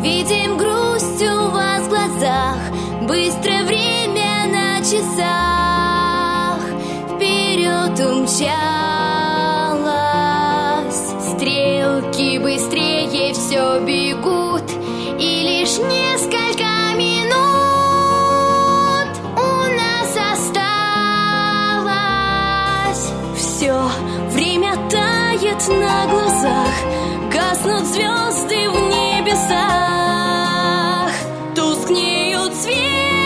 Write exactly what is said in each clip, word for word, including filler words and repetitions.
видим грусть у вас в глазах. Быстрое время на часах вперед умчалось. Стрелки быстрее все бегут, и лишь несколько минут у нас осталось. Все время тает на глазах, гаснут звезды в небесах, тускнеют свечи,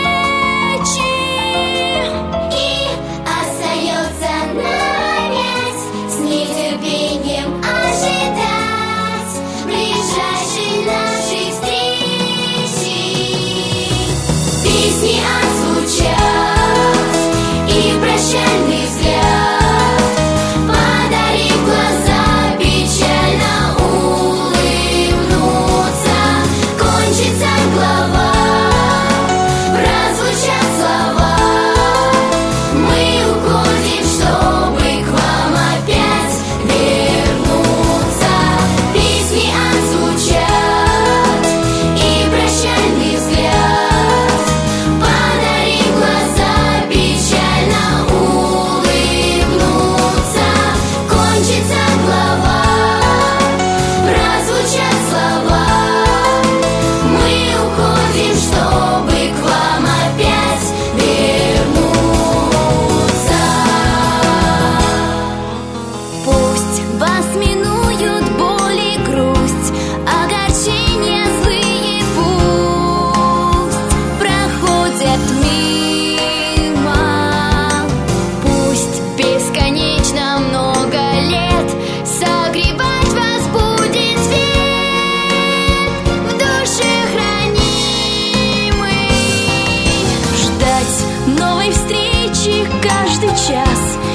и остается опять с нетерпением ожидать ближайшей нашей встречи. Песни отзвучат и прощальный взгляд, подарив глаза печально улыбнуться. Кончится глава, прозвучат слова, мы уходим, чтобы к вам опять вернуться. Песни отзвучат и прощальный взгляд, подарив глаза печально улыбнуться. Кончится глава, прозвучат слова, мы уходим, чтобы к вам опять вернуться. пусть вас минуют боль и грусть, огорчения злые пусть проходят мимо. Пусть бесконечно много лет согревать вас будет свет в душе хранимый. Ждать новой встречи каждый час,